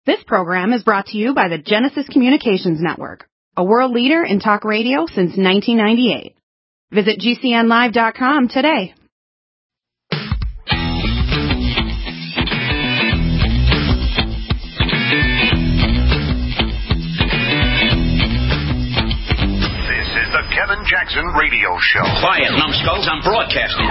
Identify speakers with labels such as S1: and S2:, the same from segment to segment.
S1: This program is brought to you by the Genesis Communications Network, a world leader in talk radio since 1998. Visit GCNlive.com today.
S2: This is the Kevin Jackson Radio Show.
S3: Quiet, numbskulls, I'm broadcasting.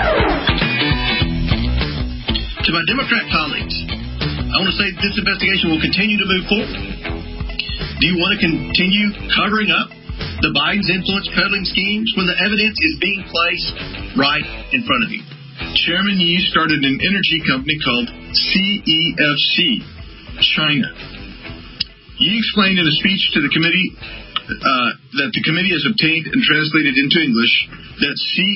S4: To my Democrat colleagues, I want to say this investigation will continue to move forward. Do you want to continue covering up the Biden's influence peddling schemes when the evidence is being placed right in front of you? Chairman Yi started an energy company called CEFC, China. Yi explained in a speech to the committee that the committee has obtained and translated into English that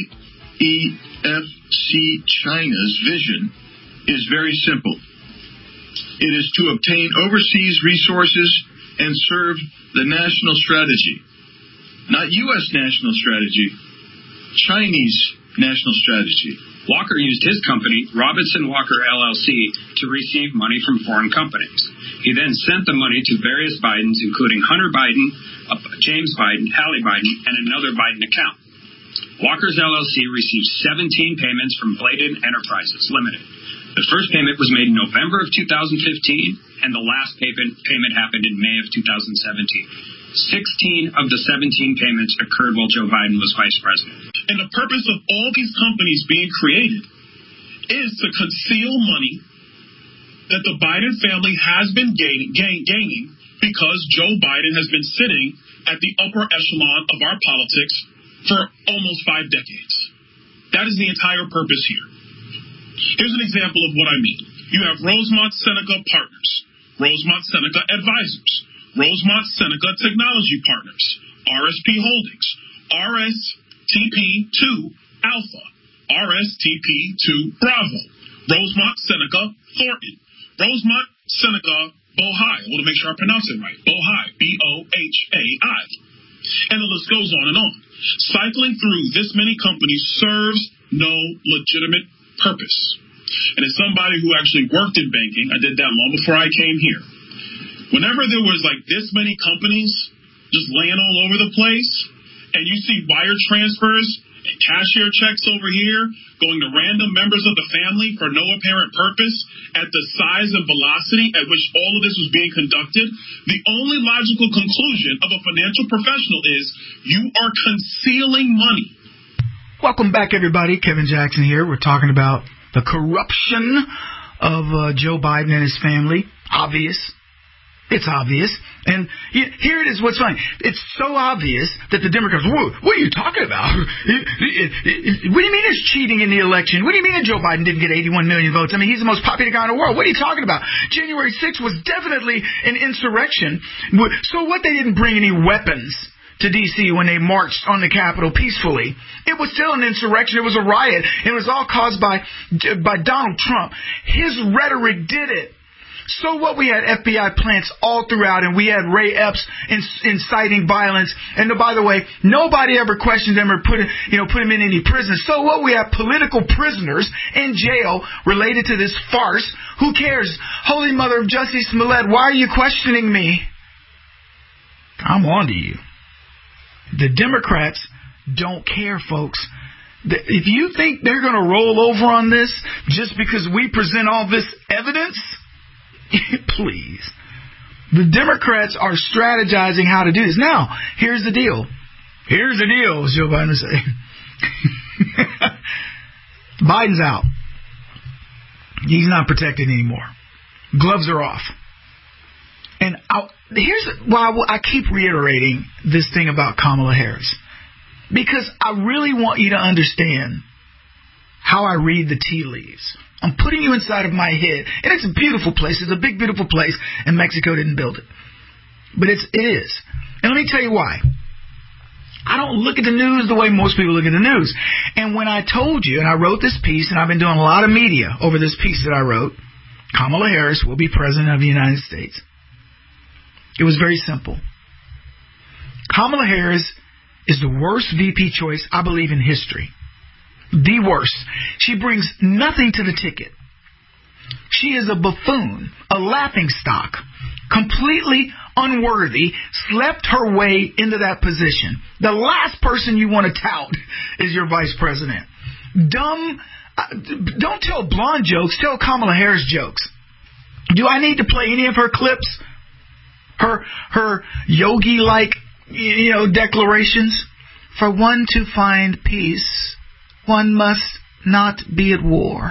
S4: CEFC China's vision is very simple. It is to obtain overseas resources and serve the national strategy. Not U.S. national strategy, Chinese national strategy.
S5: Walker used his company, Robinson Walker LLC, to receive money from foreign companies. He then sent the money to various Bidens, including Hunter Biden, James Biden, Hallie Biden, and another Biden account. Walker's LLC received 17 payments from Bladen Enterprises Limited. The first payment was made in November of 2015, and the last payment happened in May of 2017. 16 of the 17 payments occurred while Joe Biden was vice president.
S4: And the purpose of all these companies being created is to conceal money that the Biden family has been gaining because Joe Biden has been sitting at the upper echelon of our politics for almost 5 decades. That is the entire purpose here. Here's an example of what I mean. You have Rosemont Seneca Partners, Rosemont Seneca Advisors, Rosemont Seneca Technology Partners, RSP Holdings, RSTP2 Alpha, RSTP2 Bravo, Rosemont Seneca Thornton, Rosemont Seneca Bohai. I want to make sure I pronounce it right. Bohai, B-O-H-A-I. And the list goes on and on. Cycling through this many companies serves no legitimate purpose. And as somebody who actually worked in banking, I did that long before I came here. Whenever there was like this many companies just laying all over the place, and you see wire transfers and cashier checks over here going to random members of the family for no apparent purpose at the size and velocity at which all of this was being conducted, the only logical conclusion of a financial professional is you are concealing money.
S6: Welcome back, everybody. Kevin Jackson here. We're talking about the corruption of Joe Biden and his family. Obvious. It's obvious. And here it is. What's funny? It's so obvious that the Democrats, what are you talking about? What do you mean it's cheating in the election? What do you mean that Joe Biden didn't get 81 million votes? I mean, he's the most popular guy in the world. What are you talking about? January 6th was definitely an insurrection. So what? They didn't bring any weapons to D.C. when they marched on the Capitol peacefully. It was still an insurrection. It was a riot. It was all caused by Donald Trump. His rhetoric did it. So what? We had FBI plants all throughout, and we had Ray Epps inciting violence. And by the way, nobody ever questioned him or put him in any prison. So what? We have political prisoners in jail related to this farce. Who cares? Holy Mother of Jussie Smollett, why are you questioning me? I'm on to you. The Democrats don't care, folks. If you think they're going to roll over on this just because we present all this evidence, please. The Democrats are strategizing how to do this. Now, here's the deal. Here's the deal, as Joe Biden would say. Biden's out. He's not protected anymore. Gloves are off. And here's why I keep reiterating this thing about Kamala Harris. Because I really want you to understand how I read the tea leaves. I'm putting you inside of my head. And it's a beautiful place. It's a big, beautiful place. And Mexico didn't build it. But it is. And let me tell you why. I don't look at the news the way most people look at the news. And when I told you, and I wrote this piece, and I've been doing a lot of media over this piece that I wrote, Kamala Harris will be president of the United States. It was very simple. Kamala Harris is the worst VP choice, I believe, in history. The worst. She brings nothing to the ticket. She is a buffoon, a laughingstock, completely unworthy, slept her way into that position. The last person you want to tout is your vice president. Dumb. Don't tell blonde jokes. Tell Kamala Harris jokes. Do I need to play any of her clips? Her yogi-like, declarations? For one to find peace, one must not be at war.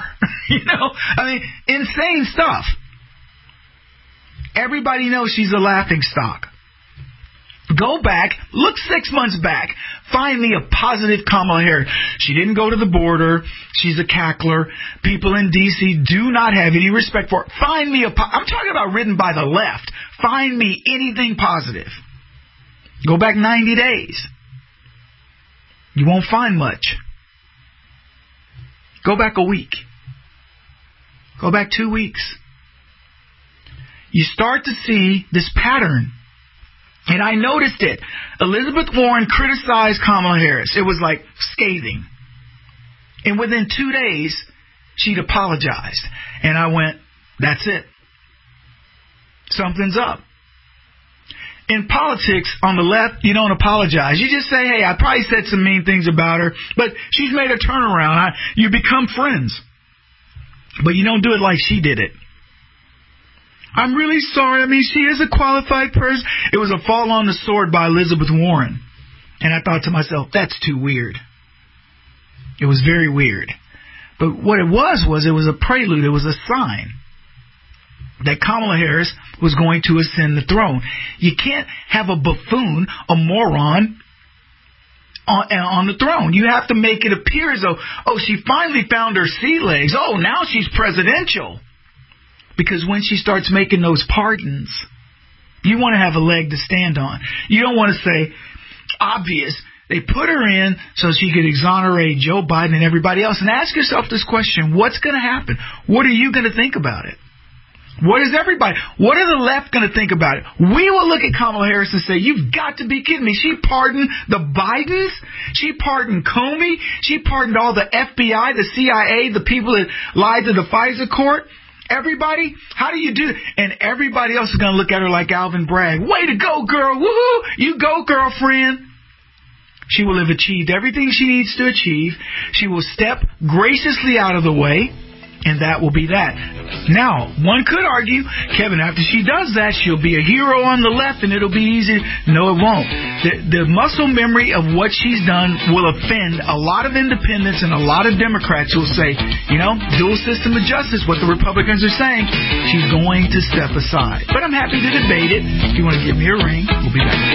S6: Insane stuff. Everybody knows she's a laughingstock. Go back, look 6 months back, find me a positive Kamala Harris. She didn't go to the border. She's a cackler. People in D.C. do not have any respect for her. Find me I'm talking about written by the left. Find me anything positive. Go back 90 days. You won't find much. Go back a week. Go back 2 weeks. You start to see this pattern. And I noticed it. Elizabeth Warren criticized Kamala Harris. It was like scathing. And within 2 days, she'd apologized. And I went, that's it. Something's up. In politics, on the left, you don't apologize. You just say, hey, I probably said some mean things about her, but she's made a turnaround. You become friends. But you don't do it like she did it. I'm really sorry. She is a qualified person. It was a fall on the sword by Elizabeth Warren. And I thought to myself, that's too weird. It was very weird. But what it was a prelude. It was a sign that Kamala Harris was going to ascend the throne. You can't have a buffoon, a moron, on the throne. You have to make it appear as though, she finally found her sea legs. Now she's presidential. Because when she starts making those pardons, you want to have a leg to stand on. You don't want to say, obvious. They put her in so she could exonerate Joe Biden and everybody else. And ask yourself this question, what's going to happen? What are you going to think about it? What are the left going to think about it? We will look at Kamala Harris and say, you've got to be kidding me. She pardoned the Bidens. She pardoned Comey. She pardoned all the FBI, the CIA, the people that lied to the FISA court. Everybody, how do you do it? And everybody else is going to look at her like Alvin Bragg. Way to go, girl. Woohoo! You go, girlfriend. She will have achieved everything she needs to achieve. She will step graciously out of the way. And that will be that. Now, one could argue, Kevin, after she does that, she'll be a hero on the left and it'll be easy. No, it won't. The muscle memory of what she's done will offend a lot of independents and a lot of Democrats who will say, dual system of justice, what the Republicans are saying, she's going to step aside. But I'm happy to debate it. If you want to give me a ring, we'll be back.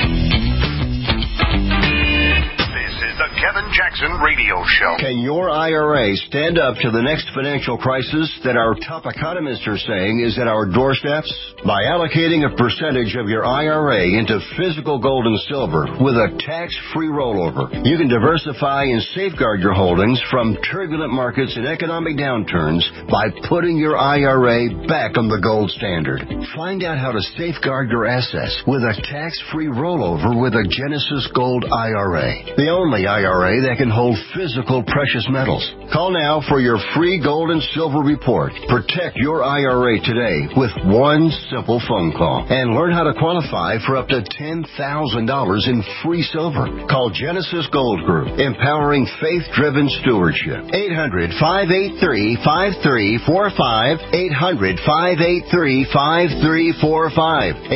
S2: The Kevin Jackson Radio Show.
S7: Can your IRA stand up to the next financial crisis that our top economists are saying is at our doorsteps? By allocating a percentage of your IRA into physical gold and silver with a tax-free rollover, you can diversify and safeguard your holdings from turbulent markets and economic downturns by putting your IRA back on the gold standard. Find out how to safeguard your assets with a tax-free rollover with a Genesis Gold IRA. The only IRA that can hold physical precious metals. Call now for your free gold and silver report. Protect your IRA today with one simple phone call and learn how to qualify for up to $10,000 in free silver. Call Genesis Gold Group, empowering faith-driven stewardship. 800-583-5345. 800-583-5345.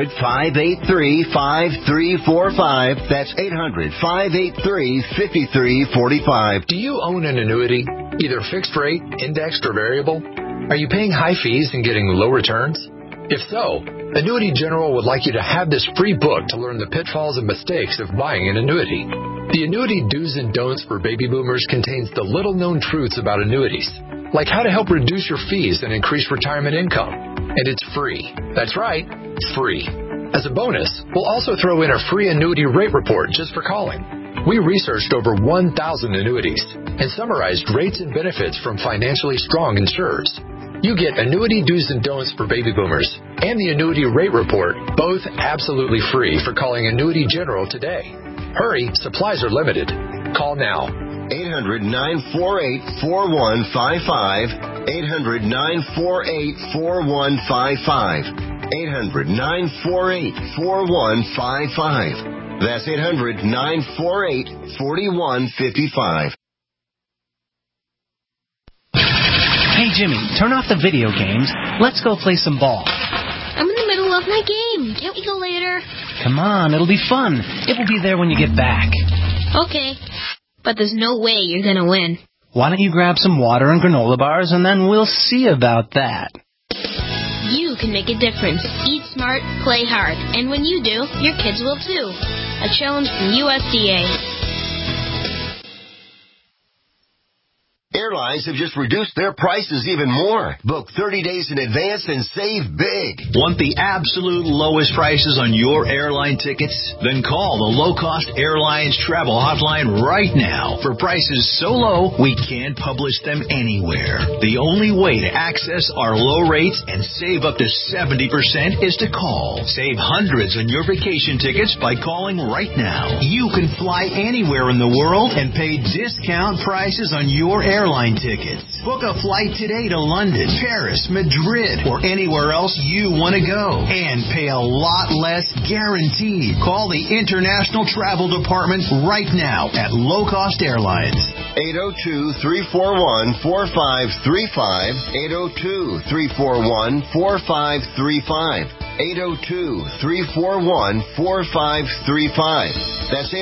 S7: 800-583-5345. That's 800-583-5345.
S8: Do you own an annuity, either fixed rate, indexed, or variable? Are you paying high fees and getting low returns? If so, Annuity General would like you to have this free book to learn the pitfalls and mistakes of buying an annuity. The Annuity Do's and Don'ts for Baby Boomers contains the little-known truths about annuities, like how to help reduce your fees and increase retirement income. And it's free. That's right, free. As a bonus, we'll also throw in a free annuity rate report just for calling. We researched over 1,000 annuities and summarized rates and benefits from financially strong insurers. You get Annuity Do's and Don'ts for Baby Boomers and the Annuity Rate Report, both absolutely free for calling Annuity General today. Hurry, supplies are limited. Call now.
S7: 800-948-4155. 800-948-4155. 800-948-4155. That's 800-948-4155.
S9: Hey, Jimmy, turn off the video games. Let's go play some ball.
S10: I'm in the middle of my game. Can't we go later?
S9: Come on, it'll be fun. It will be there when you get back.
S10: Okay. But there's no way you're going to win.
S9: Why don't you grab some water and granola bars, and then we'll see about that.
S10: You can make a difference. Eat smart, play hard. And when you do, your kids will too. A challenge from USDA.
S7: Airlines have just reduced their prices even more. Book 30 days in advance and save big.
S3: Want the absolute lowest prices on your airline tickets? Then call the Low Cost Airlines Travel Hotline right now. For prices so low, we can't publish them anywhere. The only way to access our low rates and save up to 70% is to call. Save hundreds on your vacation tickets by calling right now. You can fly anywhere in the world and pay discount prices on your airline tickets. Book a flight today to London, Paris, Madrid, or anywhere else you want to go. And pay a lot less guaranteed. Call the International Travel Department right now at Low Cost Airlines.
S7: 802-341-4535. 802-341-4535. 802-341-4535. That's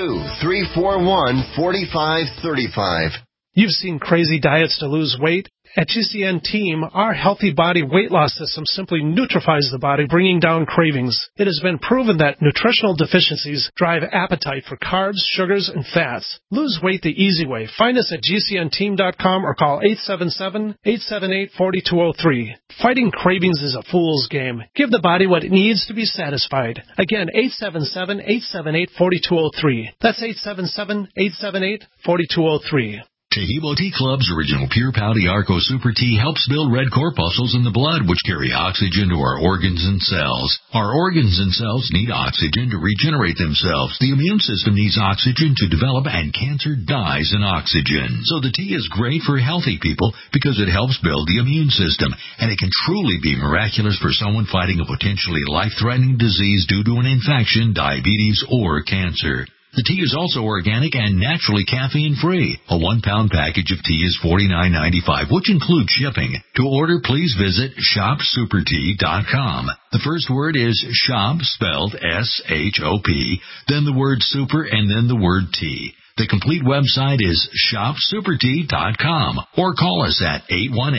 S7: 802-341-4535.
S11: You've seen crazy diets to lose weight. At GCN Team, our Healthy Body Weight Loss System simply neutralizes the body, bringing down cravings. It has been proven that nutritional deficiencies drive appetite for carbs, sugars, and fats. Lose weight the easy way. Find us at GCNteam.com or call 877-878-4203. Fighting cravings is a fool's game. Give the body what it needs to be satisfied. Again, 877-878-4203. That's 877-878-4203.
S12: Taheebo Tea Club's original Pure Pouty Arco Super Tea helps build red corpuscles in the blood, which carry oxygen to our organs and cells. Our organs and cells need oxygen to regenerate themselves. The immune system needs oxygen to develop, and cancer dies in oxygen. So the tea is great for healthy people because it helps build the immune system, and it can truly be miraculous for someone fighting a potentially life-threatening disease due to an infection, diabetes, or cancer. The tea is also organic and naturally caffeine-free. A 1-pound package of tea is $49.95, which includes shipping. To order, please visit shopsupertea.com. The first word is shop, spelled S-H-O-P, then the word super, and then the word tea. The complete website is shopsupertea.com, or call us at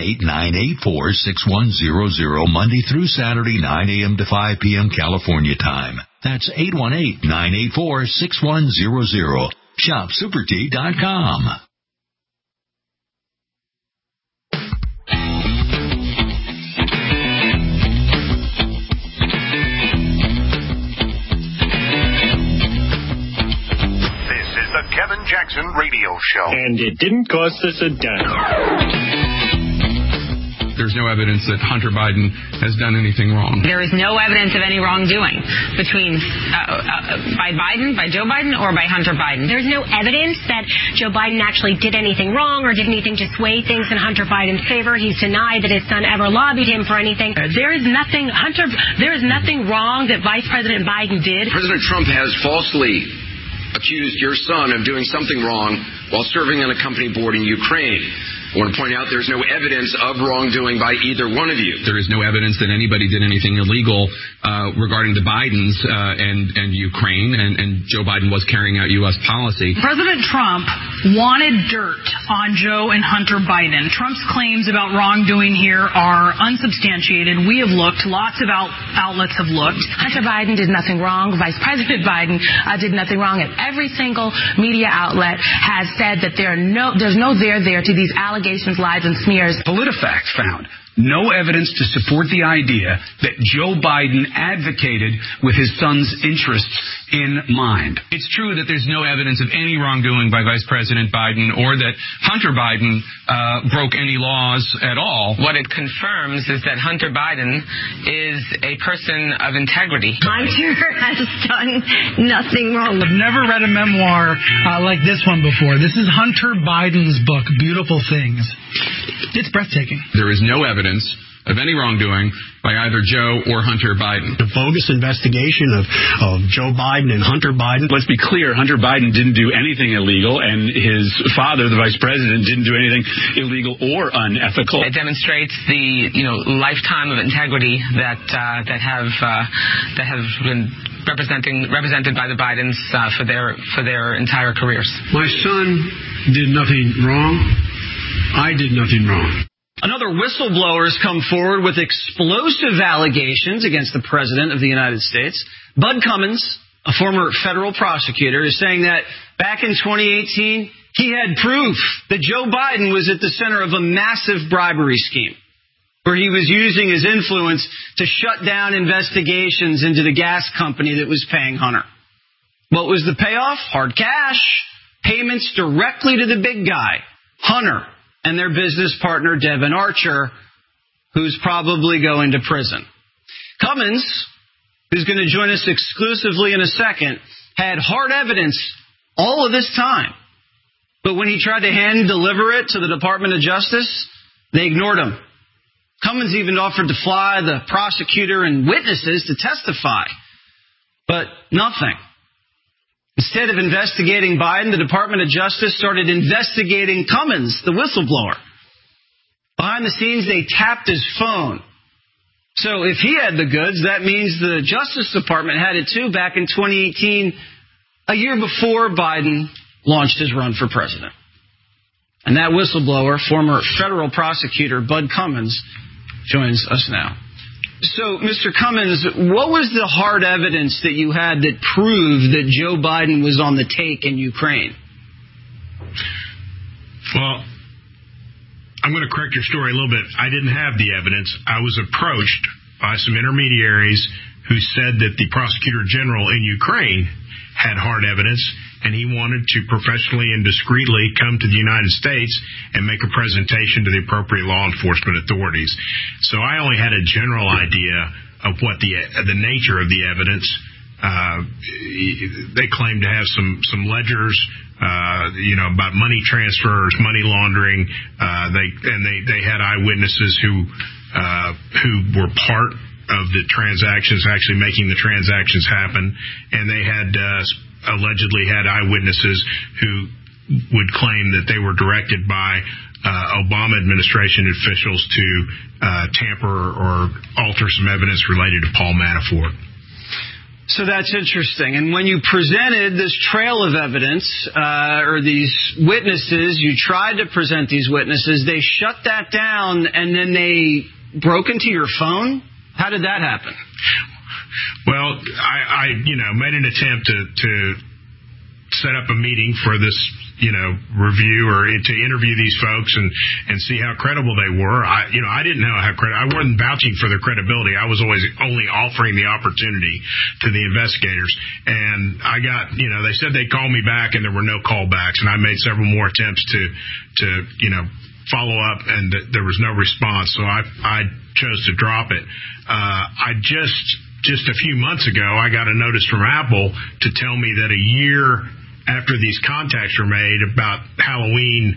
S12: 818-984-6100 Monday through Saturday, 9 a.m. to 5 p.m. California time. That's 818-984-6100. shopsupertea.com.
S2: The Kevin Jackson Radio Show.
S5: And it didn't cost us a dime.
S13: There's no evidence that Hunter Biden has done anything wrong.
S1: There is no evidence of any wrongdoing between by Joe Biden, or by Hunter Biden.
S14: There's no evidence that Joe Biden actually did anything wrong or did anything to sway things in Hunter Biden's favor. He's denied that his son ever lobbied him for anything.
S15: There is nothing wrong that Vice President Biden did.
S16: President Trump has falsely accused your son of doing something wrong while serving on a company board in Ukraine. I want to point out there's no evidence of wrongdoing by either one of you.
S13: There is no evidence that anybody did anything illegal regarding the Bidens and Ukraine, and Joe Biden was carrying out U.S. policy.
S15: President Trump wanted dirt on Joe and Hunter Biden. Trump's claims about wrongdoing here are unsubstantiated. We have looked. Lots of outlets have looked.
S14: Hunter Biden did nothing wrong. Vice President Biden did nothing wrong. And every single media outlet has said that there's no there to these allegations, lies, and smears.
S17: PolitiFact found no evidence to support the idea that Joe Biden advocated with his son's interests in mind.
S13: It's true that there's no evidence of any wrongdoing by Vice President Biden or that Hunter Biden broke any laws at all.
S18: What it confirms is that Hunter Biden is a person of integrity.
S14: Hunter has done nothing wrong.
S6: I've never read a memoir like this one before. This is Hunter Biden's book, Beautiful Things. It's breathtaking.
S13: There is no evidence of any wrongdoing by either Joe or Hunter Biden.
S19: The bogus investigation of Joe Biden and Hunter Biden. Let's be clear, Hunter Biden didn't do anything illegal, and his father, the vice president, didn't do anything illegal or unethical.
S18: It demonstrates the lifetime of integrity that have been represented by the Bidens for their entire careers.
S19: My son did nothing wrong. I did nothing wrong.
S20: Another whistleblower has come forward with explosive allegations against the President of the United States. Bud Cummins, a former federal prosecutor, is saying that back in 2018, he had proof that Joe Biden was at the center of a massive bribery scheme, where he was using his influence to shut down investigations into the gas company that was paying Hunter. What was the payoff? Hard cash, payments directly to the big guy, Hunter, and their business partner, Devin Archer, who's probably going to prison. Cummins, who's going to join us exclusively in a second, had hard evidence all of this time. But when he tried to hand-deliver it to the Department of Justice, they ignored him. Cummins even offered to fly the prosecutor and witnesses to testify. But nothing. Instead of investigating Biden, the Department of Justice started investigating Cummins, the whistleblower. Behind the scenes, they tapped his phone. So if he had the goods, that means the Justice Department had it too back in 2018, a year before Biden launched his run for president. And that whistleblower, former federal prosecutor Bud Cummins, joins us now. So, Mr. Cummins, what was the hard evidence that you had that proved that Joe Biden was on the take in Ukraine?
S21: Well, I'm going to correct your story a little bit. I didn't have the evidence. I was approached by some intermediaries who said that the prosecutor general in Ukraine had hard evidence, and he wanted to professionally and discreetly come to the United States and make a presentation to the appropriate law enforcement authorities. So I only had a general idea of what the nature of the evidence. They claimed to have some ledgers, about money transfers, money laundering. They had eyewitnesses who were part of the transactions, actually making the transactions happen, and they had allegedly had eyewitnesses who would claim that they were directed by Obama administration officials to tamper or alter some evidence related to Paul Manafort.
S20: So that's interesting. And when you presented this trail of evidence, or these witnesses, you tried to present these witnesses, they shut that down and then they broke into your phone? How did that happen?
S21: Well, I made an attempt to set up a meeting for this, review or to interview these folks and see how credible they were. I didn't know how credible. I wasn't vouching for their credibility. I was always only offering the opportunity to the investigators. And I got, they said they'd call me back and there were no callbacks. And I made several more attempts to follow up, and there was no response. So I chose to drop it. I just a few months ago, I got a notice from Apple to tell me that a year after these contacts were made about Halloween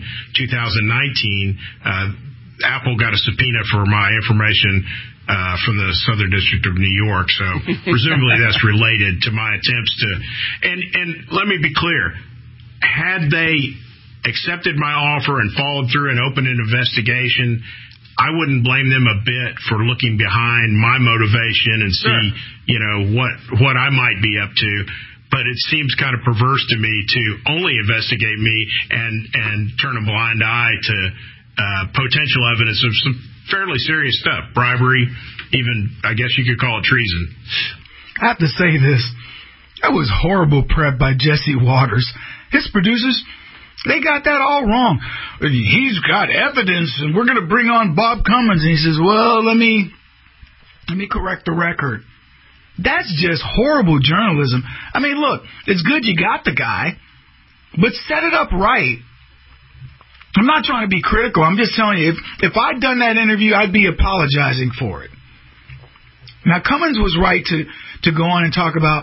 S21: 2019, Apple got a subpoena for my information from the Southern District of New York. So presumably that's related to my attempts to. And let me be clear, had they accepted my offer and followed through and opened an investigation, I wouldn't blame them a bit for looking behind my motivation and see, what I might be up to. But it seems kind of perverse to me to only investigate me and turn a blind eye to potential evidence of some fairly serious stuff, bribery, even I guess you could call it treason.
S6: I have to say this. That was horrible prep by Jesse Waters. His producers, they got that all wrong. He's got evidence, and we're going to bring on Bob Cummins. And he says, well, let me correct the record. That's just horrible journalism. I mean, look, it's good you got the guy, but set it up right. I'm not trying to be critical. I'm just telling you, if I'd done that interview, I'd be apologizing for it. Now, Cummins was right to go on and talk about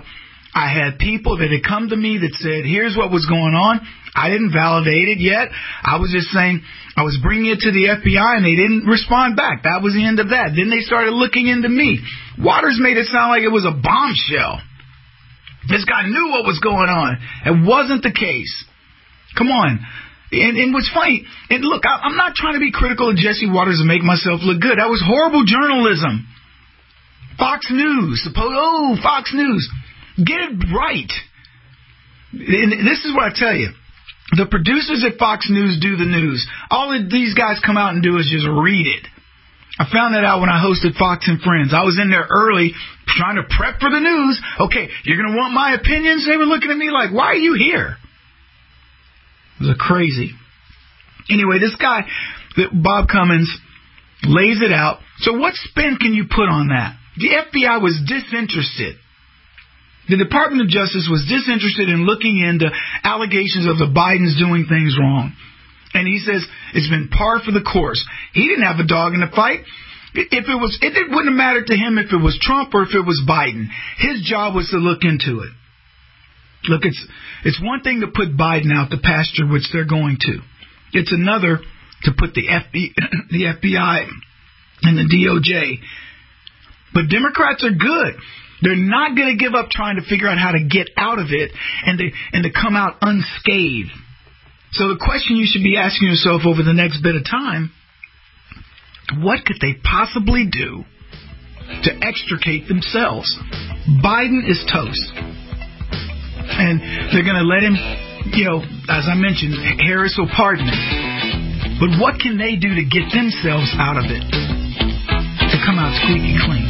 S6: I had people that had come to me that said, here's what was going on. I didn't validate it yet. I was just saying I was bringing it to the FBI, and they didn't respond back. That was the end of that. Then they started looking into me. Waters made it sound like it was a bombshell. This guy knew what was going on. It wasn't the case. Come on. And what's funny, and look, I'm not trying to be critical of Jesse Waters and make myself look good. That was horrible journalism. Fox News. Fox News. Get it right. And this is what I tell you. The producers at Fox News do the news. All of these guys come out and do is just read it. I found that out when I hosted Fox and Friends. I was in there early trying to prep for the news. Okay, you're going to want my opinions? They were looking at me like, why are you here? It was crazy. Anyway, this guy, Bob Cummins, lays it out. So what spin can you put on that? The FBI was disinterested. The Department of Justice was disinterested in looking into allegations of the Bidens doing things wrong. And he says it's been par for the course. He didn't have a dog in the fight. It wouldn't have mattered to him if it was Trump or if it was Biden. His job was to look into it. Look, it's one thing to put Biden out the pasture, which they're going to. It's another to put the FBI and the DOJ. But Democrats are good. They're not going to give up trying to figure out how to get out of it and to come out unscathed. So the question you should be asking yourself over the next bit of time, what could they possibly do to extricate themselves? Biden is toast. And they're going to let him, as I mentioned, Harris will pardon him. But what can they do to get themselves out of it? To come out squeaky clean.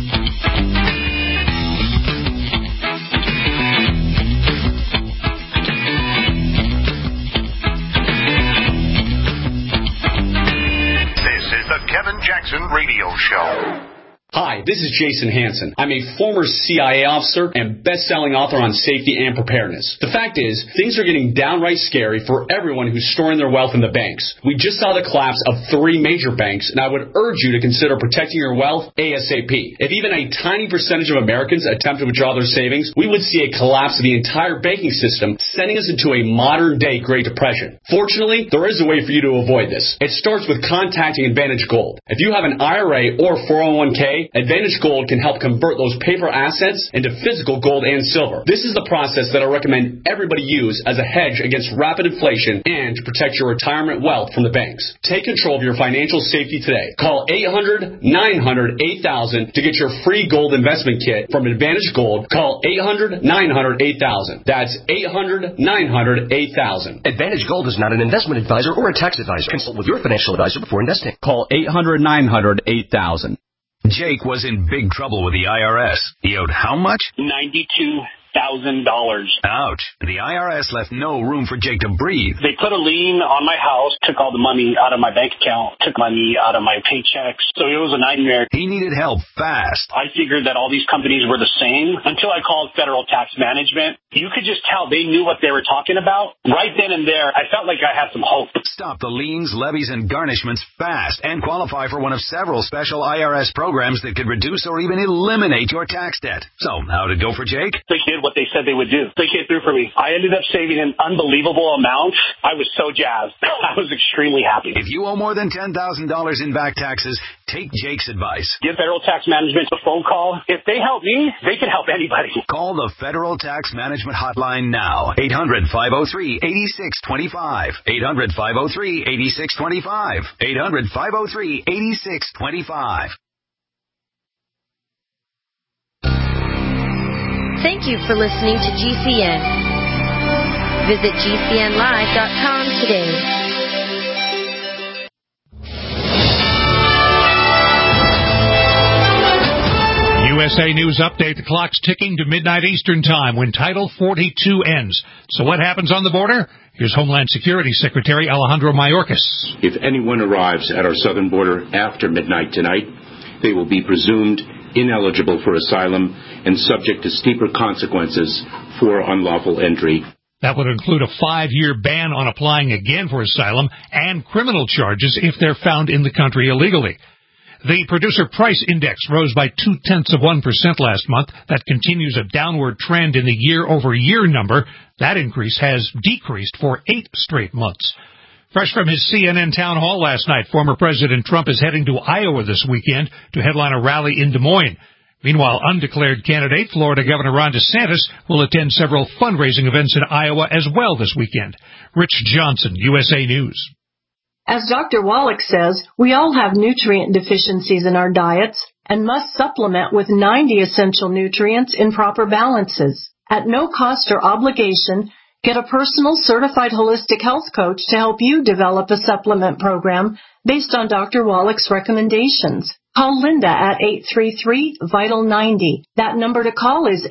S2: Kevin Jackson Radio Show.
S4: Hi, this is Jason Hansen. I'm a former CIA officer and best-selling author on safety and preparedness. The fact is, things are getting downright scary for everyone who's storing their wealth in the banks. We just saw the collapse of 3 major banks, and I would urge you to consider protecting your wealth ASAP. If even a tiny percentage of Americans attempt to withdraw their savings, we would see a collapse of the entire banking system, sending us into a modern-day Great Depression. Fortunately, there is a way for you to avoid this. It starts with contacting Advantage Gold. If you have an IRA or 401k, Advantage Gold can help convert those paper assets into physical gold and silver. This is the process that I recommend everybody use as a hedge against rapid inflation and to protect your retirement wealth from the banks. Take control of your financial safety today. Call 800-900-8000 to get your free gold investment kit from Advantage Gold. Call 800-900-8000. That's 800-900-8000.
S22: Advantage Gold is not an investment advisor or a tax advisor. Consult with your financial advisor before investing.
S4: Call 800-900-8000.
S23: Jake was in big trouble with the IRS. He owed how much?
S24: $92,000.
S23: Ouch. The IRS left no room for Jake to breathe.
S24: They put a lien on my house, took all the money out of my bank account, took money out of my paychecks. So it was a nightmare.
S23: He needed help fast.
S24: I figured that all these companies were the same until I called Federal Tax Management. You could just tell they knew what they were talking about. Right then and there, I felt like I had some hope.
S23: Stop the liens, levies, and garnishments fast and qualify for one of several special IRS programs that could reduce or even eliminate your tax debt. So, how'd it go for Jake?
S24: They did what they said they would do. They came through for me. I ended up saving an unbelievable amount. I was so jazzed. I was extremely happy.
S23: If you owe more than $10,000 in back taxes, take Jake's advice.
S24: Give Federal Tax Management a phone call. If they help me, they can help anybody.
S23: Call the Federal Tax Management Hotline now. 800-503-8625. 800-503-8625. 800-503-8625.
S10: Thank you for listening to GCN. Visit GCNlive.com today.
S25: USA News Update. The clock's ticking to midnight Eastern Time when Title 42 ends. So what happens on the border? Here's Homeland Security Secretary Alejandro Mayorkas.
S26: If anyone arrives at our southern border after midnight tonight, they will be presumed ineligible for asylum and subject to steeper consequences for unlawful entry.
S25: That would include a 5-year ban on applying again for asylum and criminal charges if they're found in the country illegally. The Producer Price Index rose by 0.2% last month. That continues a downward trend in the year-over-year number. That increase has decreased for 8 straight months. Fresh from his CNN town hall last night, former President Trump is heading to Iowa this weekend to headline a rally in Des Moines. Meanwhile, undeclared candidate Florida Governor Ron DeSantis will attend several fundraising events in Iowa as well this weekend. Rich Johnson, USA News.
S3: As Dr. Wallach says, we all have nutrient deficiencies in our diets and must supplement with 90 essential nutrients in proper balances. At no cost or obligation, get a personal certified holistic health coach to help you develop a supplement program based on Dr. Wallach's recommendations. Call Linda at 833-VITAL-90. That number to call is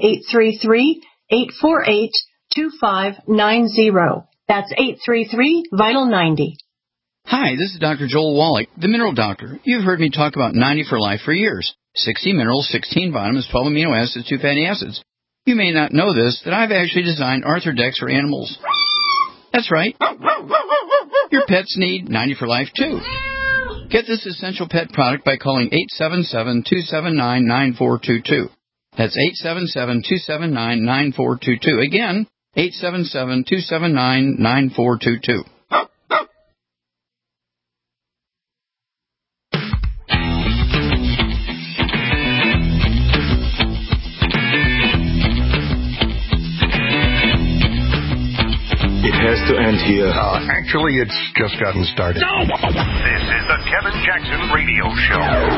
S3: 833-848-2590. That's 833-VITAL-90.
S7: Hi, this is Dr. Joel Wallach, the Mineral Doctor. You've heard me talk about 90 for Life for years. 60 minerals, 16 vitamins, 12 amino acids, 2 fatty acids. You may not know this, that I've actually designed Arthrodex for animals. That's right. Your pets need 90 for Life, too. Get this essential pet product by calling 877-279-9422. That's 877-279-9422. Again, 877-279-9422.
S8: It has to end here.
S9: Actually, it's just gotten started.
S2: No! This is the Kevin Jackson Radio Show.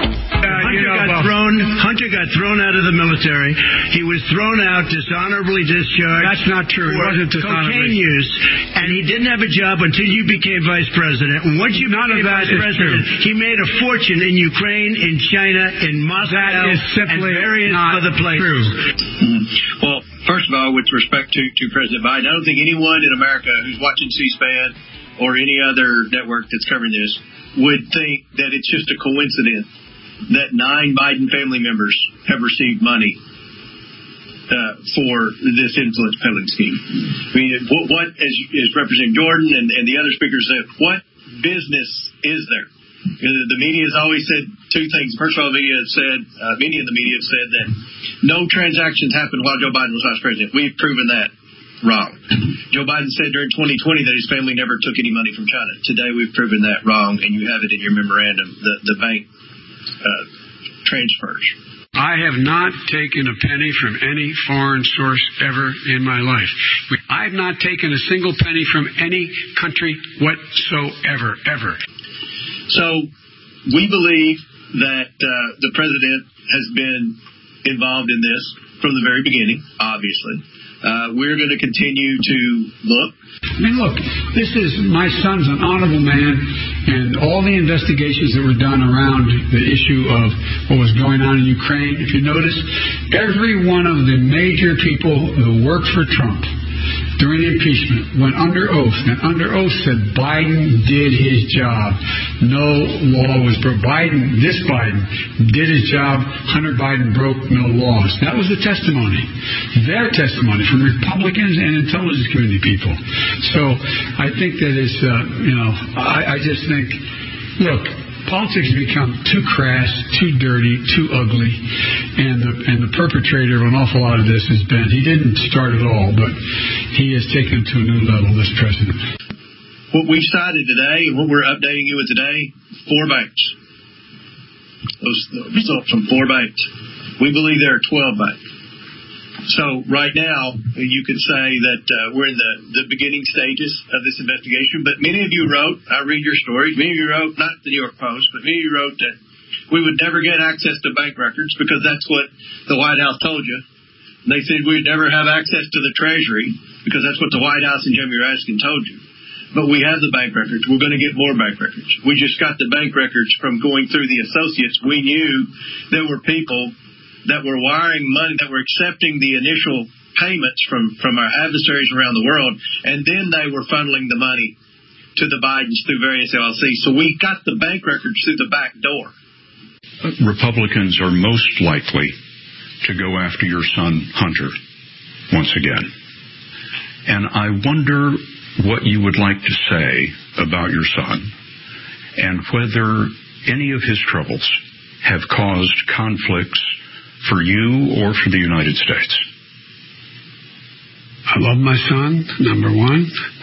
S11: Hunter got thrown out of the military. He was thrown out, dishonorably discharged.
S9: That's not true. It wasn't dishonorably.
S11: Cocaine use. And he didn't have a job until you became vice president. And once you became vice president, he made a fortune in Ukraine, in China, in Moscow,
S9: that is simply
S11: and various
S9: not
S11: other places.
S9: True.
S5: Well, first of all, with respect to President Biden, I don't think anyone in America who's watching C-SPAN or any other network that's covering this would think that it's just a coincidence that 9 Biden family members have received money for this influence peddling scheme. I mean, what as Representative Jordan and the other speakers said, what business is there? The media has always said 2 things. First of all, many in the media have said that no transactions happened while Joe Biden was vice president. We've proven that wrong. Joe Biden said during 2020 that his family never took any money from China. Today we've proven that wrong, and you have it in your memorandum, the bank transfers.
S9: I have not taken a penny from any foreign source ever in my life. I've not taken a single penny from any country whatsoever, ever.
S5: So we believe that the president has been involved in this from the very beginning, obviously. We're going to continue to look.
S9: I mean, look, my son's an honorable man, and all the investigations that were done around the issue of what was going on in Ukraine, if you notice, every one of the major people who worked for Trump during the impeachment went under oath, and under oath said Biden did his job. No law was broken. This Biden did his job. Hunter Biden broke no laws. That was the testimony. Their testimony from Republicans and intelligence community people. So I think that it's, I just think, look, politics has become too crass, too dirty, too ugly, and the perpetrator of an awful lot of this has been, he didn't start it all, but he has taken it to a new level, this president.
S5: What we cited today and what we're updating you with today, 4 banks. Those results from 4 banks. We believe there are 12 banks. So right now, you could say that we're in the beginning stages of this investigation. But many of you wrote, I read your stories, many of you wrote, not the New York Post, but many of you wrote that we would never get access to bank records because that's what the White House told you. And they said we'd never have access to the Treasury because that's what the White House and Jamie Raskin told you. But we have the bank records. We're going to get more bank records. We just got the bank records from going through the associates. We knew there were people that were wiring money, that were accepting the initial payments from our adversaries around the world, and then they were funneling the money to the Bidens through various LLCs. So we got the bank records through the back door.
S12: Republicans are most likely to go after your son, Hunter, once again. And I wonder what you would like to say about your son and whether any of his troubles have caused conflicts for you or for the United States?
S9: I love my son, number one.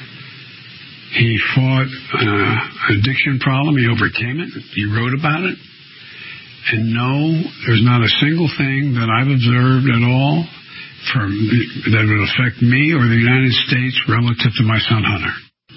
S9: He fought an addiction problem. He overcame it. He wrote about it. And no, there's not a single thing that I've observed at all that would affect me or the United States relative to my son Hunter.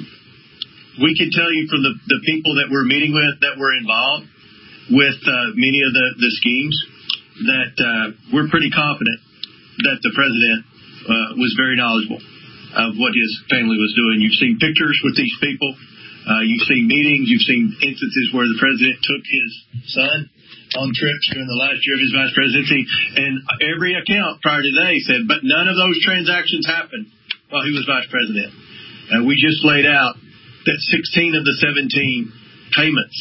S1: We can tell you from the people that we're meeting with that were involved with many of the schemes that we're pretty confident that the president was very knowledgeable of what his family was doing. You've seen pictures with these people. You've seen meetings. You've seen instances where the president took his son on trips during the last year of his vice presidency. And every account prior to today said, but none of those transactions happened while he was vice president. We just laid out that 16 of the 17 payments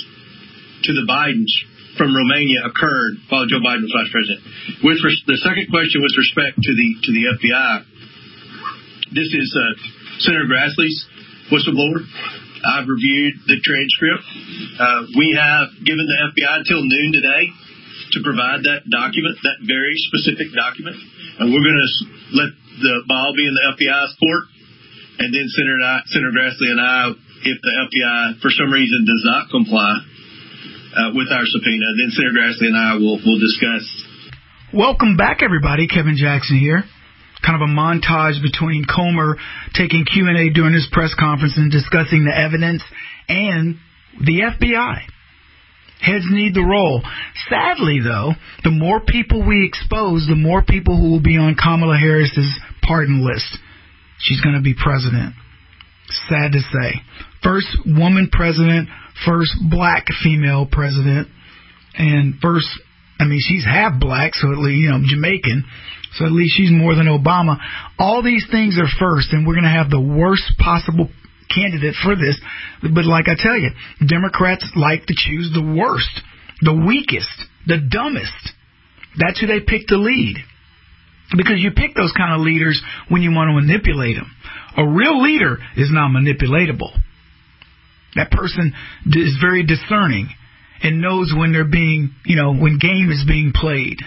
S1: to the Bidens from Romania occurred while Joe Biden was vice president. With the second question with respect to the FBI, this is Senator Grassley's whistleblower. I've reviewed the transcript. We have given the FBI until noon today to provide that document, that very specific document. And we're going to let the ball be in the FBI's court. And then Senator Grassley and I, if the FBI for some reason does not comply with our subpoena, then Senator Grassley and I will discuss.
S6: Welcome back, everybody. Kevin Jackson here. Kind of a montage between Comer taking Q&A during his press conference and discussing the evidence and the FBI. Heads need the roll. Sadly, though, the more people we expose, the more people who will be on Kamala Harris's pardon list. She's going to be president. Sad to say. First woman president, first black female president, and first, she's half black, so at least, Jamaican. So at least she's more than Obama. All these things are first, and we're going to have the worst possible candidate for this. But like I tell you, Democrats like to choose the worst, the weakest, the dumbest. That's who they pick to lead. Because you pick those kind of leaders when you want to manipulate them. A real leader is not manipulatable. That person is very discerning and knows when they're being, when game is being played.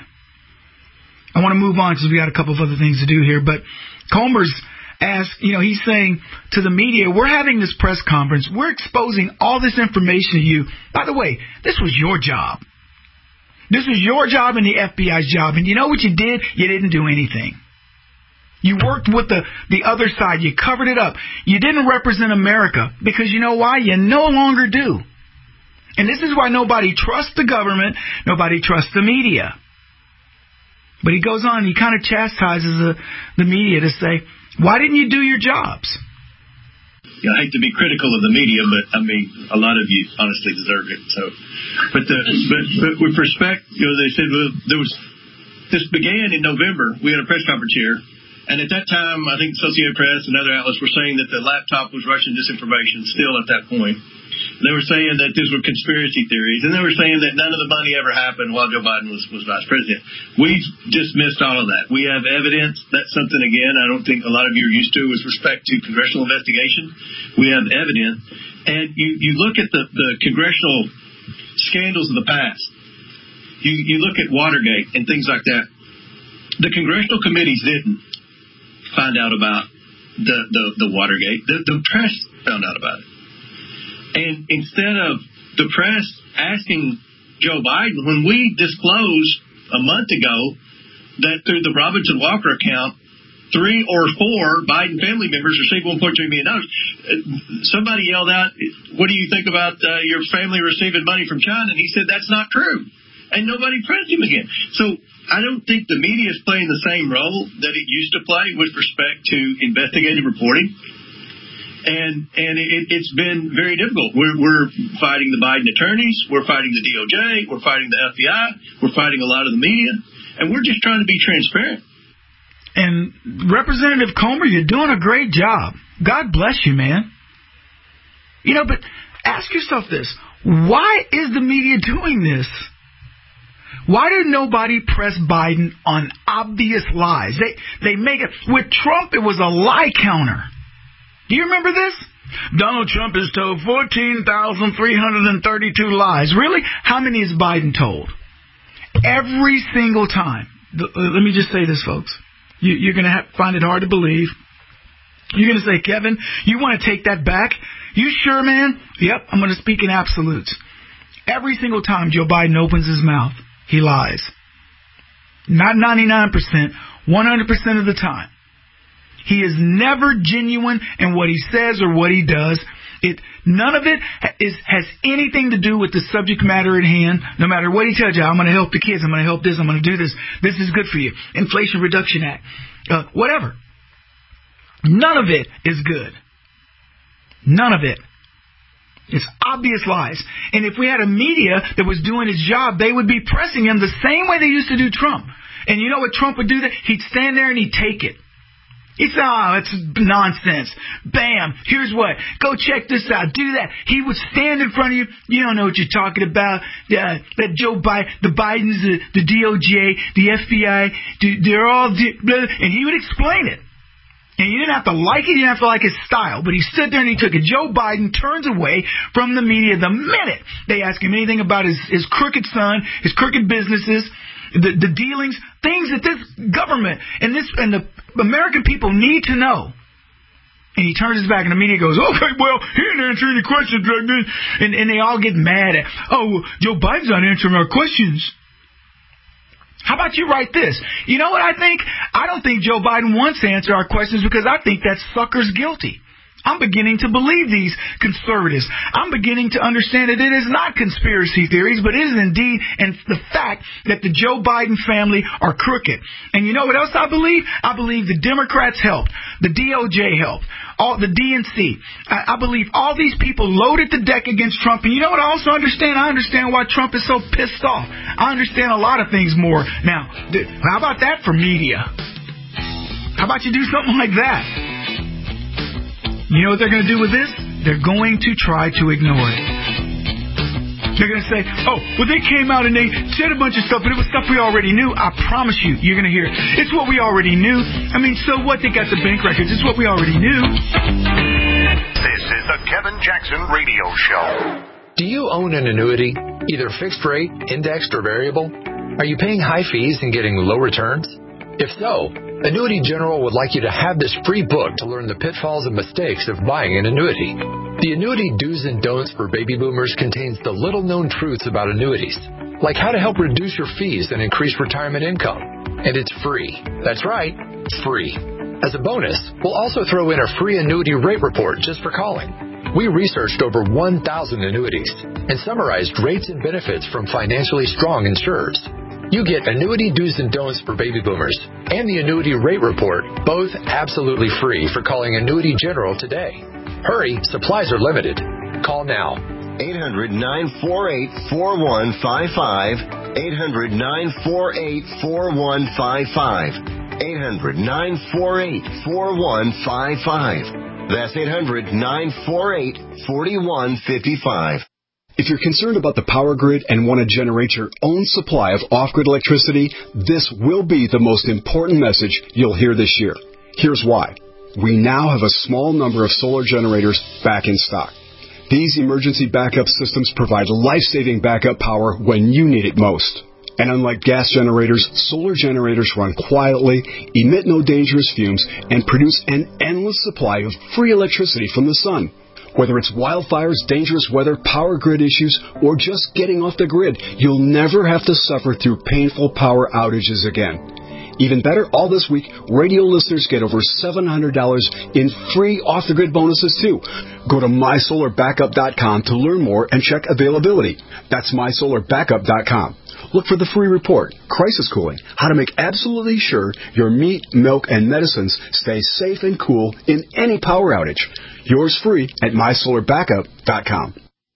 S6: I want to move on because we got a couple of other things to do here. But Comer's asked, he's saying to the media, we're having this press conference. We're exposing all this information to you. By the way, this was your job. This was your job and the FBI's job. And you know what you did? You didn't do anything. You worked with the other side. You covered it up. You didn't represent America because you know why? You no longer do. And this is why nobody trusts the government. Nobody trusts the media. But he goes on, he kind of chastises the media to say, why didn't you do your jobs?
S1: I hate to be critical of the media, but a lot of you honestly deserve it. So, but with respect, they said, well, this began in November. We had a press conference here. And at that time, I think Associated Press and other outlets were saying that the laptop was Russian disinformation still at that point. They were saying that these were conspiracy theories, and they were saying that none of the money ever happened while Joe Biden was vice president. We've dismissed all of that. We have evidence. That's something, again, I don't think a lot of you are used to with respect to congressional investigation. We have evidence. And you look at the congressional scandals of the past. You look at Watergate and things like that. The congressional committees didn't find out about the Watergate. The press found out about it. And instead of the press asking Joe Biden, when we disclosed a month ago that through the Robinson Walker account, 3 or 4 Biden family members received $1.3 million, somebody yelled out, what do you think about your family receiving money from China? And he said, that's not true. And nobody pressed him again. So I don't think the media is playing the same role that it used to play with respect to investigative reporting. And it's been very difficult. We're fighting the Biden attorneys. We're fighting the DOJ. We're fighting the FBI. We're fighting a lot of the media. And we're just trying to be transparent.
S6: And Representative Comer, you're doing a great job. God bless you, man. But ask yourself this. Why is the media doing this? Why did nobody press Biden on obvious lies? They make it. With Trump, it was a lie counter. Do you remember this? Donald Trump has told 14,332 lies. Really? How many has Biden told? every single time. Let me just say this, folks. You're going to find it hard to believe. You're going to say, Kevin, you want to take that back? You sure, man? Yep, I'm going to speak in absolutes. Every single time Joe Biden opens his mouth, he lies. Not 99%, 100% of the time. He is never genuine in what he says or what he does. None of it has anything to do with the subject matter at hand. No matter what he tells you, I'm going to help the kids, I'm going to help this, I'm going to do this. This is good for you. Inflation Reduction Act. Whatever. None of it is good. None of it. It's obvious lies. And if we had a media that was doing its job, they would be pressing him the same way they used to do Trump. And you know what Trump would do? That he'd stand there and he'd take it. He'd say, it's nonsense. Bam, here's what. Go check this out. Do that. He would stand in front of you. You don't know what you're talking about. That Joe Biden, the Bidens, the DOJ, the FBI, they're all... And he would explain it. And you didn't have to like it. You didn't have to like his style. But he stood there and he took it. Joe Biden turns away from the media the minute they ask him anything about his crooked son, his crooked businesses, the dealings, things that this government and the American people need to know. And he turns his back and the media goes, okay, well, he didn't answer any questions. And they all get mad at, Joe Biden's not answering our questions. How about you write this? You know what I think? I don't think Joe Biden wants to answer our questions because I think that sucker's guilty. I'm beginning to believe these conservatives. I'm beginning to understand that it is not conspiracy theories, but it is indeed and the fact that the Joe Biden family are crooked. And you know what else I believe? I believe the Democrats helped. The DOJ helped. All the DNC. I believe all these people loaded the deck against Trump. And you know what I also understand? I understand why Trump is so pissed off. I understand a lot of things more. Now, how about that for media? How about you do something like that? You know what they're going to do with this? They're going to try to ignore it. They're going to say, they came out and they said a bunch of stuff, but it was stuff we already knew. I promise you, you're going to hear it. It's what we already knew. I mean, so what? They got the bank records. It's what we already knew.
S2: This is the Kevin Jackson Radio Show.
S13: Do you own an annuity, either fixed rate, indexed, or variable? Are you paying high fees and getting low returns? If so, Annuity General would like you to have this free book to learn the pitfalls and mistakes of buying an annuity. The Annuity Do's and Don'ts for Baby Boomers contains the little-known truths about annuities, like how to help reduce your fees and increase retirement income. And it's free. That's right, free. As a bonus, we'll also throw in a free annuity rate report just for calling. We researched over 1,000 annuities and summarized rates and benefits from financially strong insurers. You get Annuity Do's and Don'ts for Baby Boomers and the Annuity Rate Report, both absolutely free for calling Annuity General today. Hurry, supplies are limited. Call now.
S14: 800-948-4155. 800-948-4155. 800-948-4155. That's 800-948-4155.
S15: If you're concerned about the power grid and want to generate your own supply of off-grid electricity, this will be the most important message you'll hear this year. Here's why. We now have a small number of solar generators back in stock. These emergency backup systems provide life-saving backup power when you need it most. And unlike gas generators, solar generators run quietly, emit no dangerous fumes, and produce an endless supply of free electricity from the sun. Whether it's wildfires, dangerous weather, power grid issues, or just getting off the grid, you'll never have to suffer through painful power outages again. Even better, all this week, radio listeners get over $700 in free off-the-grid bonuses, too. Go to MySolarBackup.com to learn more and check availability. That's MySolarBackup.com. Look for the free report, Crisis Cooling, how to make absolutely sure your meat, milk, and medicines stay safe and cool in any power outage. Yours free at MySolarBackup.com.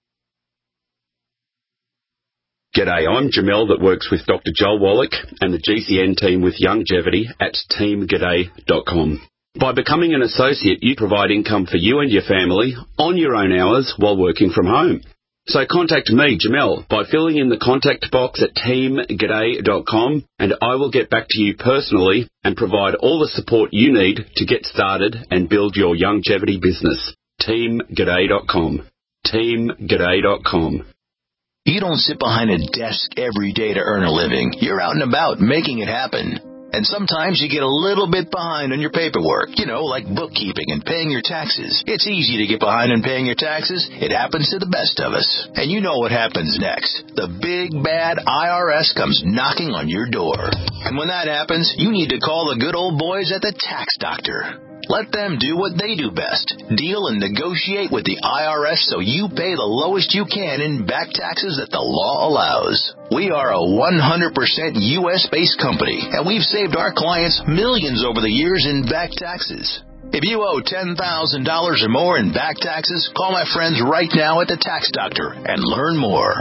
S16: G'day, I'm Jamel that works with Dr. Joel Wallach and the GCN team with Longevity at teamg'day.com. By becoming an associate, you provide income for you and your family on your own hours while working from home. So contact me, Jamel, by filling in the contact box at teamg'day.com, and I will get back to you personally and provide all the support you need to get started and build your longevity business. teamg'day.com. teamg'day.com.
S17: You don't sit behind a desk every day to earn a living. You're out and about making it happen. And sometimes you get a little bit behind on your paperwork, like bookkeeping and paying your taxes. It's easy to get behind on paying your taxes. It happens to the best of us. And you know what happens next. The big, bad IRS comes knocking on your door. And when that happens, you need to call the good old boys at the Tax Doctor. Let them do what they do best. Deal and negotiate with the IRS so you pay the lowest you can in back taxes that the law allows. We are a 100% U.S.-based company, and we've saved our clients millions over the years in back taxes. If you owe $10,000 or more in back taxes, call my friends right now at the Tax Doctor and learn more.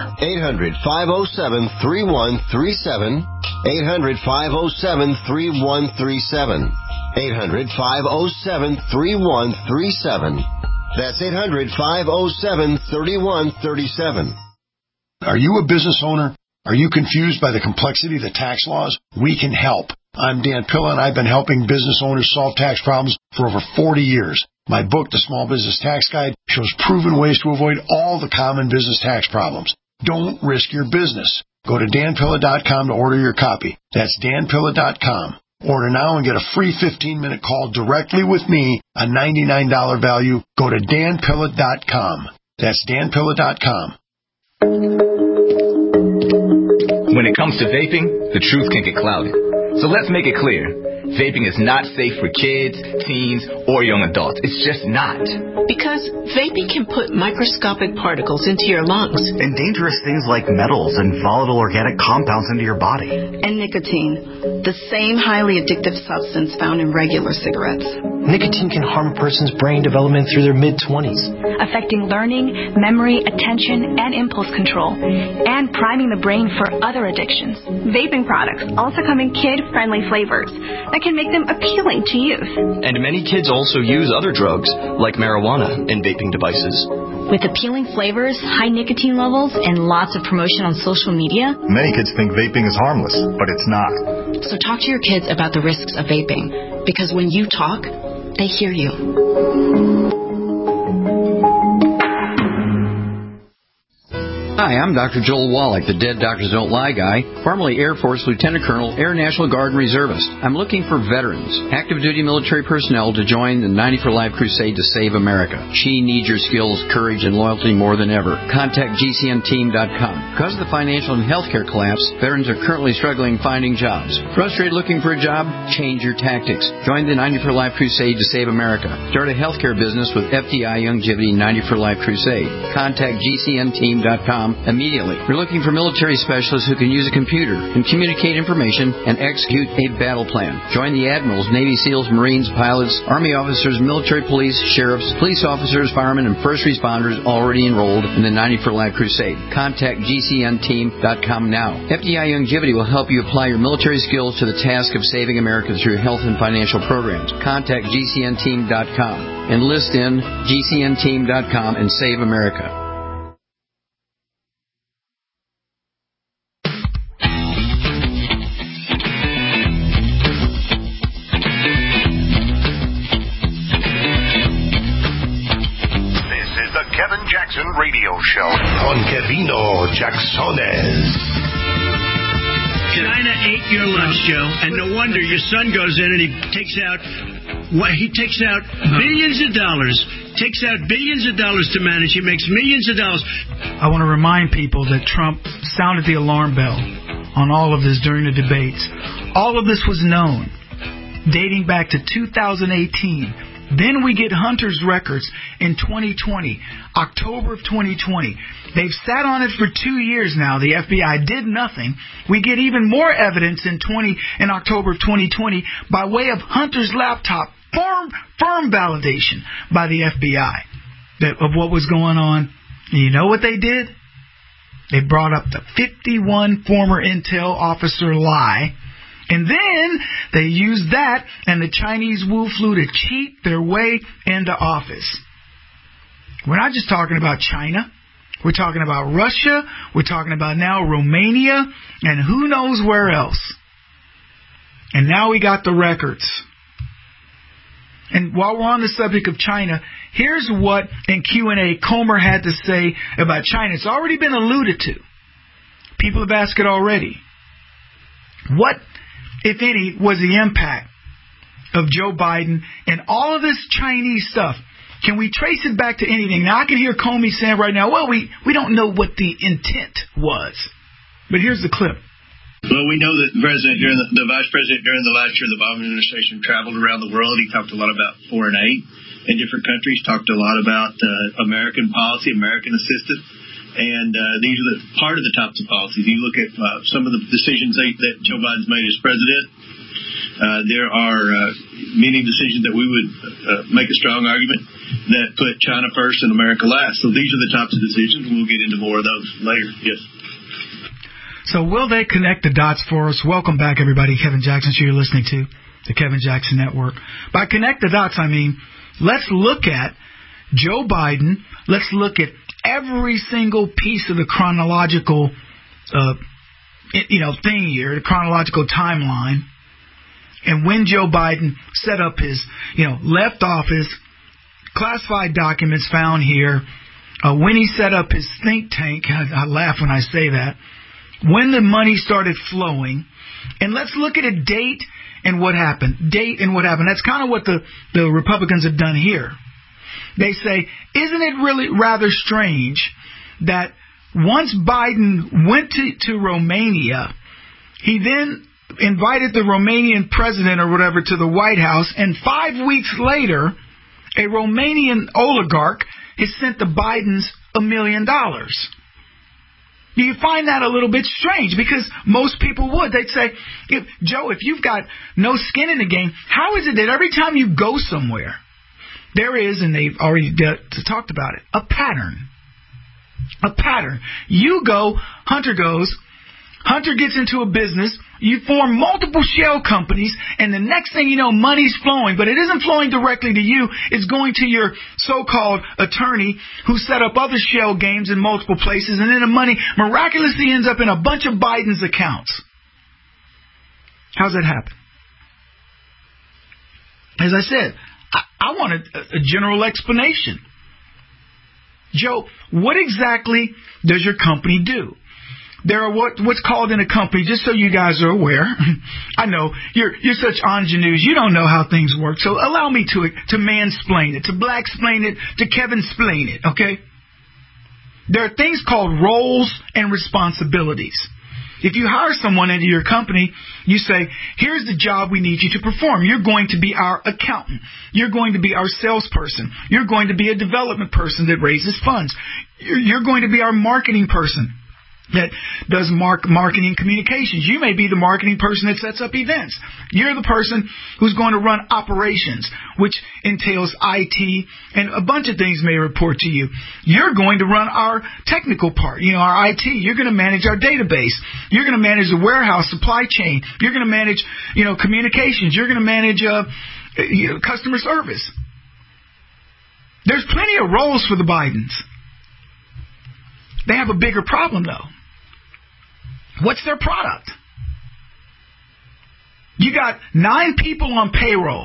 S14: 800-507-3137. 800-507-3137. 800-507-3137. That's 800-507-3137.
S18: Are you a business owner? Are you confused by the complexity of the tax laws? We can help. I'm Dan Pilla, and I've been helping business owners solve tax problems for over 40 years. My book, The Small Business Tax Guide, shows proven ways to avoid all the common business tax problems. Don't risk your business. Go to danpilla.com to order your copy. That's danpilla.com. Order now and get a free 15-minute call directly with me, a $99 value. Go to danpilla.com. That's danpilla.com.
S19: When it comes to vaping, the truth can get clouded. So let's make it clear. Vaping is not safe for kids, teens, or young adults. It's just not.
S20: Because vaping can put microscopic particles into your lungs.
S21: And dangerous things like metals and volatile organic compounds into your body.
S22: And nicotine, the same highly addictive substance found in regular cigarettes.
S21: Nicotine can harm a person's brain development through their mid-20s.
S27: Affecting learning, memory, attention, and impulse control. And priming the brain for other addictions.
S28: Vaping products also come in kid-friendly flavors that can make them appealing to youth.
S21: And many kids also use other drugs, like marijuana, in vaping devices.
S28: With appealing flavors, high nicotine levels, and lots of promotion on social media,
S29: many kids think vaping is harmless, but it's not.
S20: So talk to your kids about the risks of vaping, because when you talk, they hear you.
S7: Hi, I'm Dr. Joel Wallach, the Dead Doctors Don't Lie guy, formerly Air Force Lieutenant Colonel, Air National Guard and Reservist. I'm looking for veterans, active duty military personnel to join the 90 for Life crusade to save America. She needs your skills, courage, and loyalty more than ever. Contact GCNteam.com. Because of the financial and healthcare collapse, veterans are currently struggling finding jobs. Frustrated looking for a job? Change your tactics. Join the 90 for Life crusade to save America. Start a healthcare business with FDI Youngevity 90 for Life crusade. Contact GCNteam.com immediately. We're looking for military specialists who can use a computer and communicate information and execute a battle plan. Join the admirals, Navy SEALs, Marines, pilots, Army officers, military police, sheriffs, police officers, firemen, and first responders already enrolled in the 90 for Life crusade. Contact GCNteam.com now. FDI Youngevity will help you apply your military skills to the task of saving America through health and financial programs. Contact GCNteam.com. Enlist in GCNteam.com and save America.
S2: Kevin Jackson Radio Show.
S30: Con Kevino Jacksones.
S11: China ate your lunch, Joe, and no wonder your son goes in and he takes out billions of dollars. Takes out billions of dollars to manage. He makes millions of dollars.
S6: I want to remind people that Trump sounded the alarm bell on all of this during the debates. All of this was known, dating back to 2018. Then we get Hunter's records in 2020, October of 2020. They've sat on it for 2 years now. The FBI did nothing. We get even more evidence in October of 2020 by way of Hunter's laptop, firm validation by the FBI of what was going on. And you know what they did? They brought up the 51 former intel officer lie. And then they used that and the Chinese Wu flu to cheat their way into office. We're not just talking about China. We're talking about Russia. We're talking about now Romania and who knows where else. And now we got the records. And while we're on the subject of China, here's what in Q&A Comer had to say about China. It's already been alluded to. People have asked it already. What, if any, was the impact of Joe Biden and all of this Chinese stuff? Can we trace it back to anything? Now, I can hear Comey saying right now, well, we don't know what the intent was. But here's the clip.
S1: Well, we know that the vice president during the last year of the Obama administration traveled around the world. He talked a lot about foreign aid in different countries, talked a lot about American policy, American assistance. And these are part of the tops of policies. You look at some of the decisions that Joe Biden's made as president. There are many decisions that we would make a strong argument that put China first and America last. So these are the types of decisions. We'll get into more of those later. Yes.
S6: So will they connect the dots for us? Welcome back, everybody. Kevin Jackson Show you're listening to, the Kevin Jackson Network. By connect the dots, I mean, let's look at Joe Biden. Let's look at every single piece of the chronological, thing here, the chronological timeline. And when Joe Biden set up his, left office, classified documents found here, when he set up his think tank, I laugh when I say that, when the money started flowing, and let's look at a date and what happened. Date and what happened. That's kind of what the Republicans have done here. They say, isn't it really rather strange that once Biden went to Romania, he then invited the Romanian president or whatever to the White House, and 5 weeks later, a Romanian oligarch has sent the Bidens $1 million. Do you find that a little bit strange? Because most people would. They'd say, Joe, if you've got no skin in the game, how is it that every time you go somewhere, there is, and they've already talked about it, a pattern. A pattern. You go, Hunter goes, Hunter gets into a business, you form multiple shell companies, and the next thing you know, money's flowing, but it isn't flowing directly to you, it's going to your so-called attorney who set up other shell games in multiple places, and then the money miraculously ends up in a bunch of Biden's accounts. How's that happen? As I said, I want a general explanation. Joe, what exactly does your company do? There are what's called in a company, just so you guys are aware. I know you're such ingenues, you don't know how things work. So allow me to mansplain it, to blacksplain it, to Kevin-splain it, okay? There are things called roles and responsibilities. If you hire someone into your company, you say, here's the job we need you to perform. You're going to be our accountant. You're going to be our salesperson. You're going to be a development person that raises funds. You're going to be our marketing person that does marketing communications. You may be the marketing person that sets up events. You're the person who's going to run operations, which entails IT, and a bunch of things may report to you. You're going to run our technical part, our IT. You're going to manage our database. You're going to manage the warehouse supply chain. You're going to manage, communications. You're going to manage customer service. There's plenty of roles for the Bidens. They have a bigger problem, though. What's their product? You got 9 people on payroll.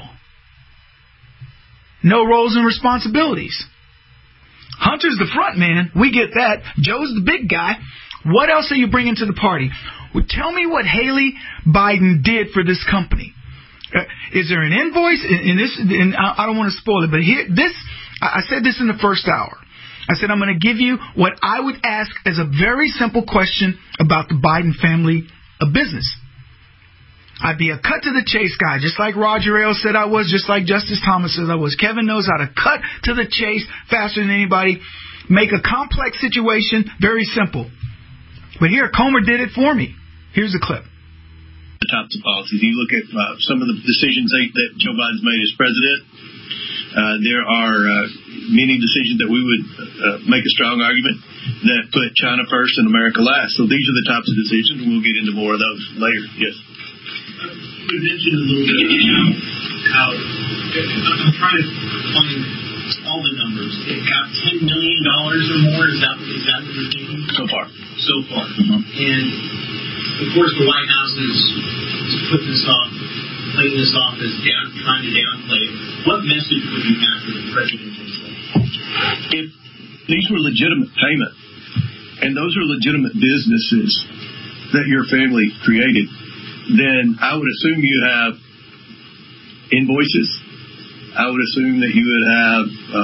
S6: No roles and responsibilities. Hunter's the front man. We get that. Joe's the big guy. What else are you bringing to the party? Well, tell me what Haley Biden did for this company. Is there an invoice? And I don't want to spoil it, but I said this in the first hour. I said, I'm going to give you what I would ask as a very simple question about the Biden family of business. I'd be a cut-to-the-chase guy, just like Roger Ailes said I was, just like Justice Thomas said I was. Kevin knows how to cut to the chase faster than anybody, make a complex situation very simple. But here, Comer did it for me. Here's a clip.
S1: The types of policies. You look at some of the decisions that Joe Biden's made as president. There are many decisions that we would make a strong argument that put China first and America last. So these are the types of decisions, and we'll get into more of those later. Yes.
S3: You mentioned a little bit about how I'm trying to find all the numbers. It got $10 million or more. Is that what you're thinking?
S1: So far.
S3: Mm-hmm. And of course, the White House is putting this off. Playing this off as trying to downplay it. What message would you have for the president?
S1: If these were legitimate payment, and those are legitimate businesses, that your family created, then I would assume you have invoices. I would assume that you would have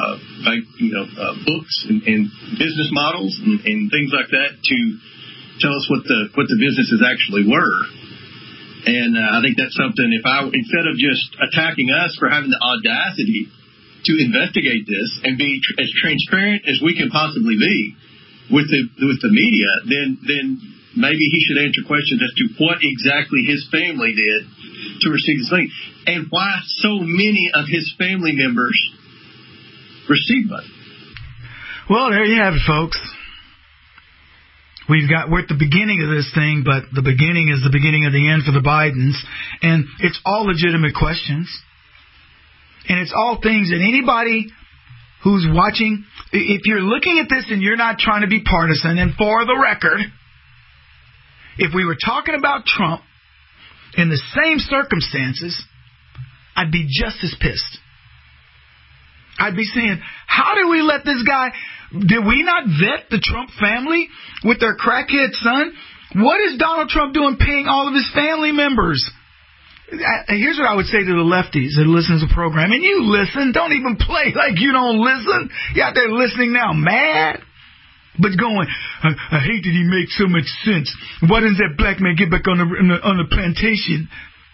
S1: books and business models and things like that to tell us what the businesses actually were. And I think that's something. Instead of just attacking us for having the audacity to investigate this and be as transparent as we can possibly be with the media, then maybe he should answer questions as to what exactly his family did to receive this money and why so many of his family members received money.
S6: Well, there you have it, folks. We're at the beginning of this thing, but the beginning is the beginning of the end for the Bidens, and it's all legitimate questions, and it's all things that anybody who's watching, if you're looking at this and you're not trying to be partisan, and for the record, if we were talking about Trump in the same circumstances, I'd be just as pissed. I'd be saying, how did we let this guy, did we not vet the Trump family with their crackhead son? What is Donald Trump doing paying all of his family members? Here's what I would say to the lefties that listen to the program. And you listen, don't even play like you don't listen. You're out there listening now, mad. But going, I hate that he makes so much sense. Why doesn't that black man get back on the plantation?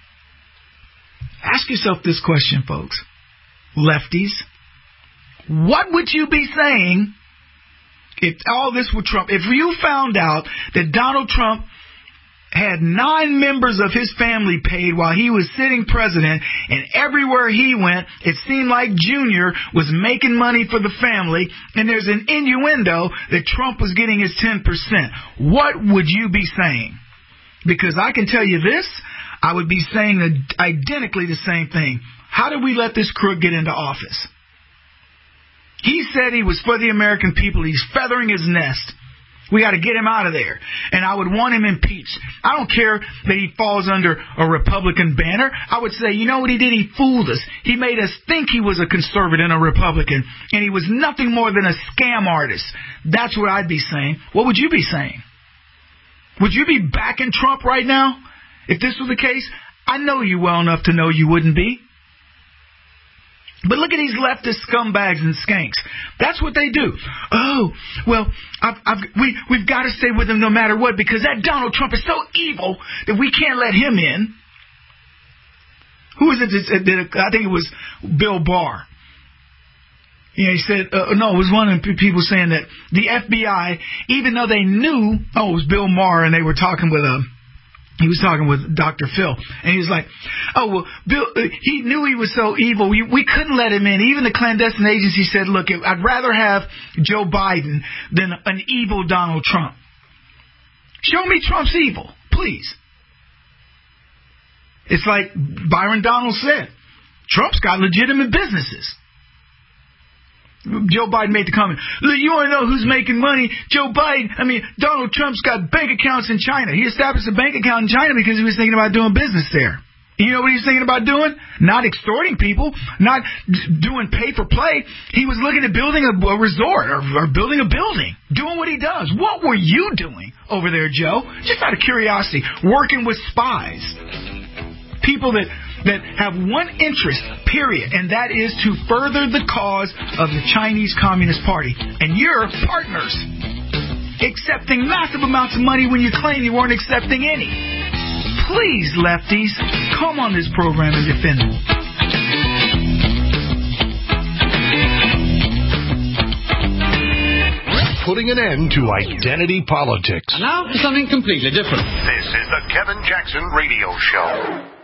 S6: Ask yourself this question, folks. Lefties, what would you be saying if all this were Trump? If you found out that Donald Trump had 9 members of his family paid while he was sitting president, and everywhere he went, it seemed like Junior was making money for the family, and there's an innuendo that Trump was getting his 10%. What would you be saying? Because I can tell you this, I would be saying identically the same thing. How did we let this crook get into office? He said he was for the American people. He's feathering his nest. We got to get him out of there. And I would want him impeached. I don't care that he falls under a Republican banner. I would say, you know what he did? He fooled us. He made us think he was a conservative and a Republican. And he was nothing more than a scam artist. That's what I'd be saying. What would you be saying? Would you be backing Trump right now? If this was the case, I know you well enough to know you wouldn't be. But look at these leftist scumbags and skanks. That's what they do. Oh, well, we've got to stay with him no matter what because that Donald Trump is so evil that we can't let him in. Who is it that did it? I think it was Bill Barr. Yeah, he said, no, it was one of the people saying that the FBI, even though they knew, it was Bill Maher, and they were talking with he was talking with Dr. Phil, and he was like, oh, well, Bill, he knew he was so evil. We couldn't let him in. Even the clandestine agency said, look, I'd rather have Joe Biden than an evil Donald Trump. Show me Trump's evil, please. It's like Byron Donald said, Trump's got legitimate businesses. Joe Biden made the comment, look, you want to know who's making money? Donald Trump's got bank accounts in China. He established a bank account in China because he was thinking about doing business there. You know what he was thinking about doing? Not extorting people, not doing pay for play. He was looking at building a resort or building a building, doing what he does. What were you doing over there, Joe? Just out of curiosity, working with spies. People that have one interest, period, and that is to further the cause of the Chinese Communist Party. And you're partners, accepting massive amounts of money when you claim you weren't accepting any. Please, lefties, come on this program and defend them.
S30: Putting an end to identity politics.
S4: And now for something completely different.
S2: This is the Kevin Jackson Radio Show.